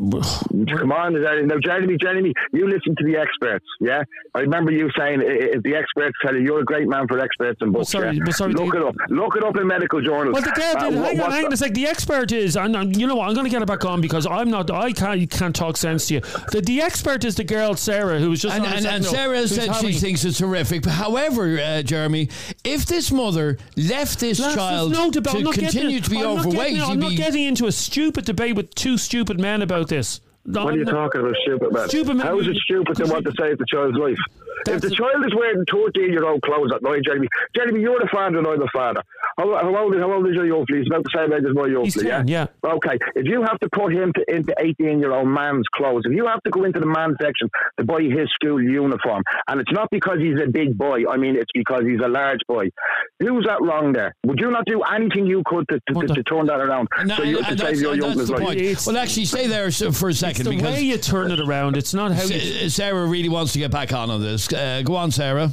on, now Jeremy, you listen to the experts. Yeah, I remember you saying if the experts tell you're a great man for experts and books.
Look
it up in medical journals.
Well, hang on a sec. The expert is, and you know what? I'm going to get it back on because I can't talk sense to you. The expert is the girl Sarah, who was just
and Sarah said she thinks it's horrific. But however, Jeremy, if this mother left this child to continue to be overweight,
I'm not getting into a stupid debate with two stupid men about this.
What are you talking about, stupid man? How is it stupid to want to save the child's life? If the child is wearing 13-year-old clothes at night, Jeremy, you're the father and I'm the father. How old is your young fella? He's about the same age as my young fella,
yeah?
Okay, if you have to put him into 18-year-old man's clothes, if you have to go into the man section to buy his school uniform, and it's not because he's a big boy, I mean it's because he's a large boy, who's that wrong there? Would you not do anything you could to turn that around to save your young man's life?
Well, actually, stay there for a second.
It's the way you turn it around. It's not how
Sarah really wants to get back on this. Go on, Sarah.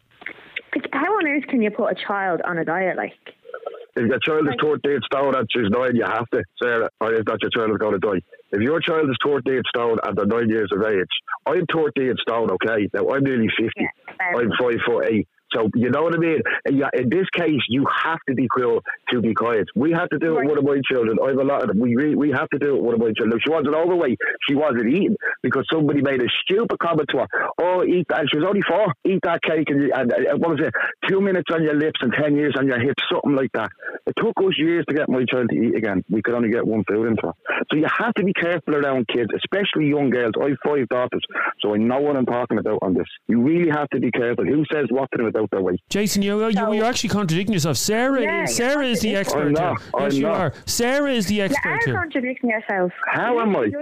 How on earth can you put a child on a diet like?
If your child is 13 stone and she's 9, you have to, Sarah, or is that your child is going to die? If your child is 13 stone and they're 9 years of age, I'm 13 stone, okay? Now, I'm nearly 50. I'm 5'8". So, you know what I mean? In this case, you have to be cruel to be quiet. We have to do it with one of my children. I have a lot of them. We have to do it with one of my children. She wasn't overweight. She wasn't eating because somebody made a stupid comment to her. Oh, eat that. And she was only 4. Eat that cake and what was it? 2 minutes on your lips and 10 years on your hips, something like that. It took us years to get my child to eat again. We could only get one food into her. So you have to be careful around kids, especially young girls. I have 5 daughters, so I know what I'm talking about on this. You really have to be careful. Who says what to them about their weight?
Jason, you're actually contradicting yourself. Sarah is the expert. Yes, you are. Sarah is the expert.
You are contradicting yourself.
How am I?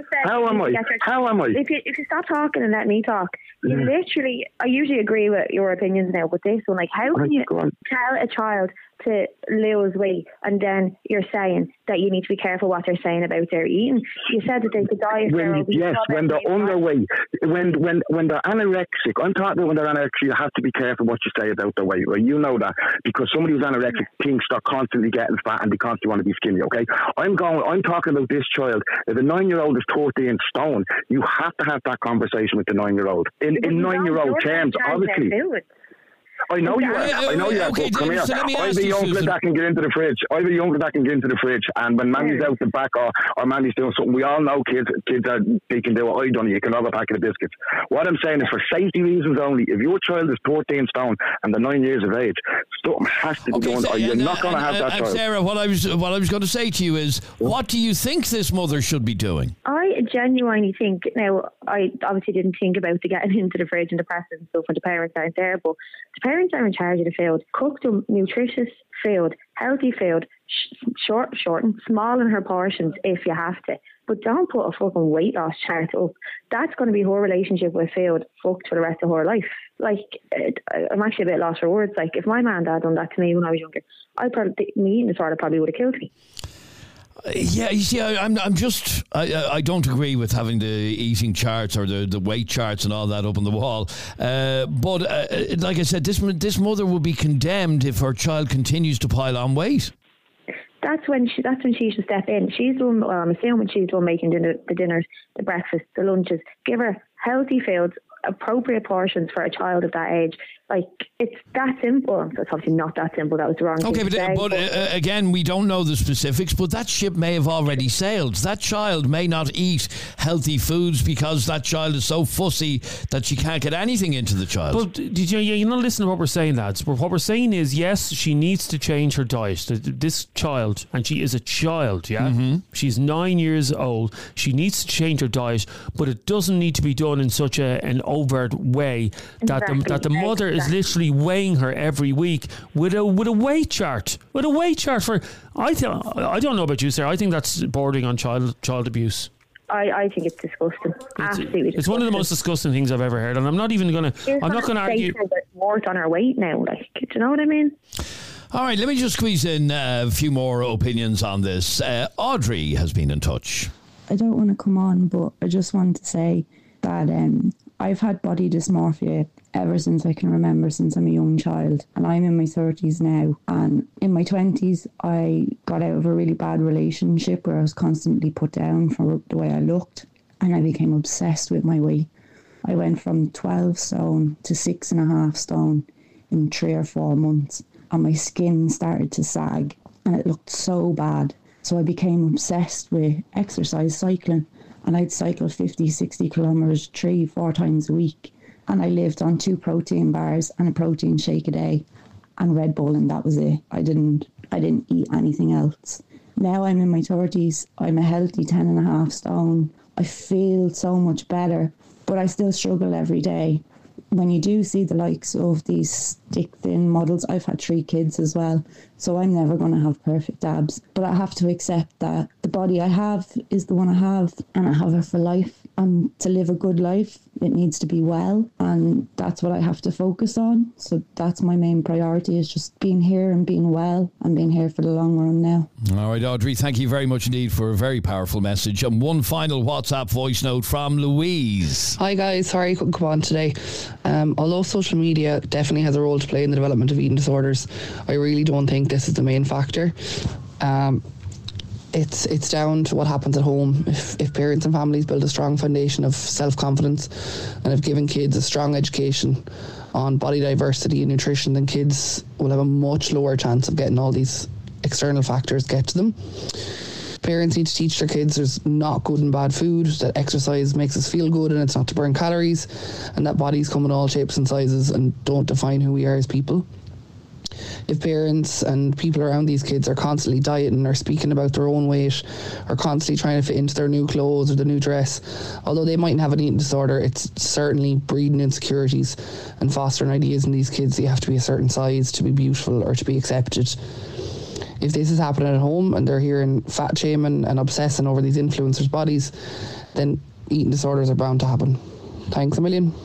If you stop talking and let me talk, you literally. I usually agree with your opinions now, but this one, like, how can you tell a child to lose weight, and then you're saying that you need to be careful what they're saying about their eating. You said that they could die if they're obese.
Yes, when they're underweight, when they're anorexic. I'm talking about when they're anorexic, you have to be careful what you say about their weight, right? You know that, because somebody who's anorexic thinks they're constantly getting fat and they constantly want to be skinny, okay? I'm talking about this child. If a 9-year-old is 13 stone, you have to have that conversation with the 9-year-old. In 9-year-old terms, obviously. I know you are. I know you are.
Okay,
come here.
so let me
I have
ask
a
you,
youngster
Susan.
that can get into the fridge. And when Mammy's out the back or Mammy's doing something, we all know kids they can do what I done. You can have a packet of biscuits. What I'm saying is, for safety reasons only, if your child is 14 stone and they're 9 years of age, something has to be done, or you're not going to have that child.
Sarah, what I was going to say to you is, what do you think this mother should be doing?
I genuinely think, now, I obviously didn't think about the getting into the fridge and the press and stuff when the parents aren't there, but the parents are in charge of the food. Cook them nutritious food, healthy food, short and small in her portions if you have to. But don't put a fucking weight loss chart up. That's going to be her relationship with food fucked for the rest of her life. Like, I'm actually a bit lost for words. Like, if my mum and dad done that to me when I was younger, me eating disorder probably would have killed me.
Yeah, you see, I don't agree with having the eating charts or the weight charts and all that up on the wall. But like I said, this mother will be condemned if her child continues to pile on weight.
That's when she should step in. She's the one. Well, I'm assuming she's the one making the dinners, the breakfast, the lunches. Give her healthy foods, appropriate portions for a child of that age. Like, it's that simple. It's obviously not that simple. That was the wrong thing to say.
But again, we don't know the specifics, but that ship may have already sailed. That child may not eat healthy foods because that child is so fussy that she can't get anything into the child.
But you're not listening to what we're saying, lads. What we're saying is, yes, she needs to change her diet. This child, and she is a child, yeah? Mm-hmm. She's 9 years old. She needs to change her diet, but it doesn't need to be done in such an overt way that the mother is literally weighing her every week with a weight chart. With a weight chart for, I don't know about you, Sarah. I think that's bordering on child abuse.
I think it's disgusting. Absolutely disgusting.
It's one of the most disgusting things I've ever heard, and I'm not going to argue.
Worth on her weight now, like, do you know what I mean?
All right, let me just squeeze in a few more opinions on this. Audrey has been in touch.
I don't want to come on, but I just want to say that I've had body dysmorphia ever since I can remember, since I'm a young child, and I'm in my 30s now. And in my 20s, I got out of a really bad relationship where I was constantly put down for the way I looked, and I became obsessed with my weight. I went from 12 stone to 6.5 stone in 3 or 4 months, and my skin started to sag, and it looked so bad. So I became obsessed with exercise, cycling, and I'd cycle 50, 60 kilometres 3-4 times a week. And I lived on 2 protein bars and a protein shake a day and Red Bull, and that was it. I didn't eat anything else. Now I'm in my 30s. I'm a healthy 10.5 stone. I feel so much better, but I still struggle every day. When you do see the likes of these stick-thin models, I've had 3 kids as well, so I'm never going to have perfect abs. But I have to accept that the body I have is the one I have, and I have it for life. And to live a good life, it needs to be well, and that's what I have to focus on. So that's my main priority, is just being here and being well and being here for the long run now.
All right, Audrey, thank you very much indeed for a very powerful message. And one final WhatsApp voice note from Louise.
Hi guys, sorry I couldn't come on today. Although social media definitely has a role to play in the development of eating disorders, I really don't think this is the main factor. It's down to what happens at home. If parents and families build a strong foundation of self-confidence and have given kids a strong education on body diversity and nutrition, then kids will have a much lower chance of getting all these external factors get to them. Parents need to teach their kids there's not good and bad food, that exercise makes us feel good and it's not to burn calories, and that bodies come in all shapes and sizes and don't define who we are as people. If parents and people around these kids are constantly dieting or speaking about their own weight or constantly trying to fit into their new clothes or the new dress, although they mightn't have an eating disorder, it's certainly breeding insecurities and fostering ideas in these kids that you have to be a certain size to be beautiful or to be accepted. If this is happening at home and they're hearing fat shaming and obsessing over these influencers' bodies, then eating disorders are bound to happen. Thanks a million.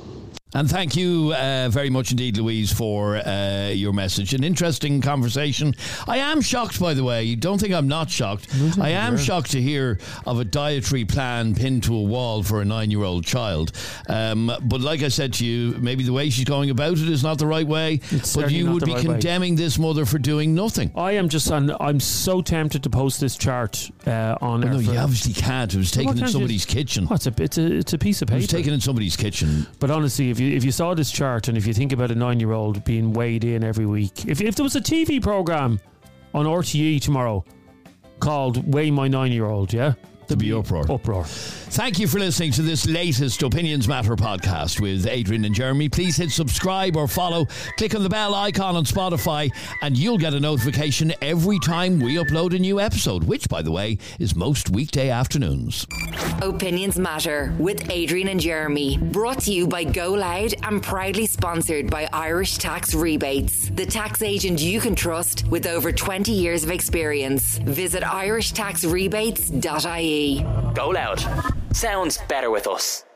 And thank you very much indeed, Louise, for your message. An interesting conversation. I am shocked, by the way. You don't think I'm not shocked. I am shocked to hear of a dietary plan pinned to a wall for a 9-year-old child. But like I said to you, maybe the way she's going about it is not the right way. But you would be condemning this mother for doing nothing.
I'm so tempted to post this chart on
No, you obviously can't. It was taken in somebody's kitchen.
It's a piece of paper.
It was taken in somebody's kitchen.
But honestly, if you saw this chart and if you think about a 9-year-old being weighed in every week, if there was a TV programme on RTE tomorrow called Weigh My 9-Year-Old, yeah?
There'd be uproar. Thank you for listening to this latest Opinions Matter podcast with Adrian and Jeremy. Please hit subscribe or follow. Click on the bell icon on Spotify and you'll get a notification every time we upload a new episode, which, by the way, is most weekday afternoons.
Opinions Matter with Adrian and Jeremy. Brought to you by Go Loud and proudly sponsored by Irish Tax Rebates, the tax agent you can trust with over 20 years of experience. Visit irishtaxrebates.ie.
Go Loud. Sounds better with us.